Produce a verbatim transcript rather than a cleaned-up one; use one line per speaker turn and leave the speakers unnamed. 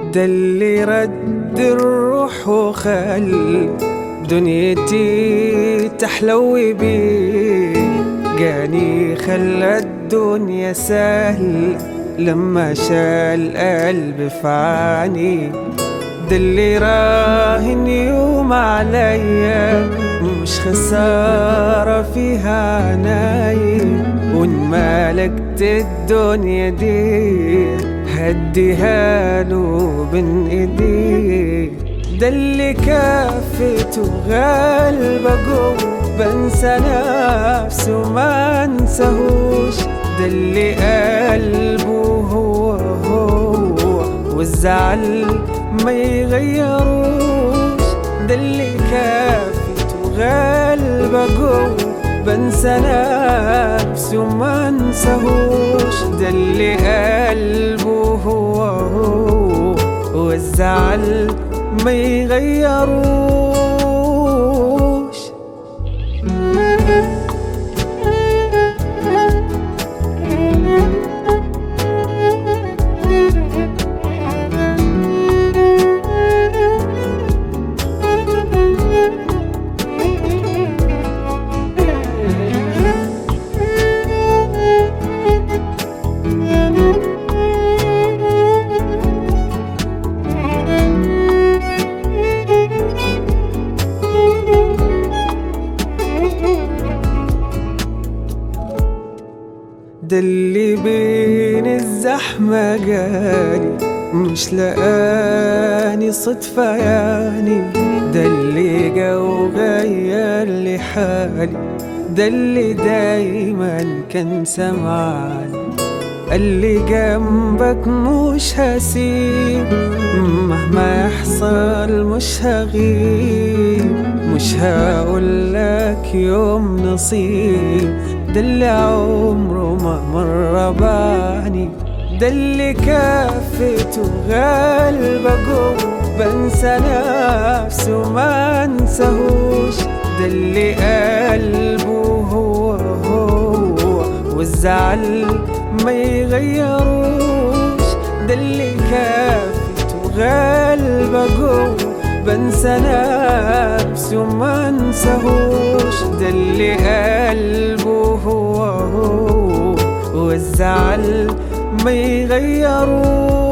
ده اللي رد الروح وخل دنيتي تحلو بيه، جاني خلى الدنيا سهل لما شال قلب فاني. ده اللي راهن يوم عليا مش خسارة فيها عناي، وان ملكت الدنيا دي هديها له بين ايديه. ده اللي كافته غالبة جوه بنسى نفسي وما انساهوش، ده اللي قلبه هو هو والزعل ما يغيروش. ده اللي كافته غالبة جوه بنسى نفسي وما انساهوش، ده اللي قلبه هو هو والزعل ما يغيروش. ده اللي بين الزحمة جاني مش لقاني صدفة يعني، ده اللي جا وغير لي حالي، ده اللي دايما كان سمعني قال لي جنبك مش هسيب، مهما يحصل مش هغيب، مش هقولك يوم نصيب. ده اللي عمره ما مر بعني، ده اللي كافته غالبة جوه بنسى نفسي وما انساهوش، ده اللي قلبه هو هو والزعل ما يغيروش. ده اللي كافته غالبة جوه بنسى نفسي وما انساهوش، ده اللي قلبه هو هو والزعل ما يغيروش.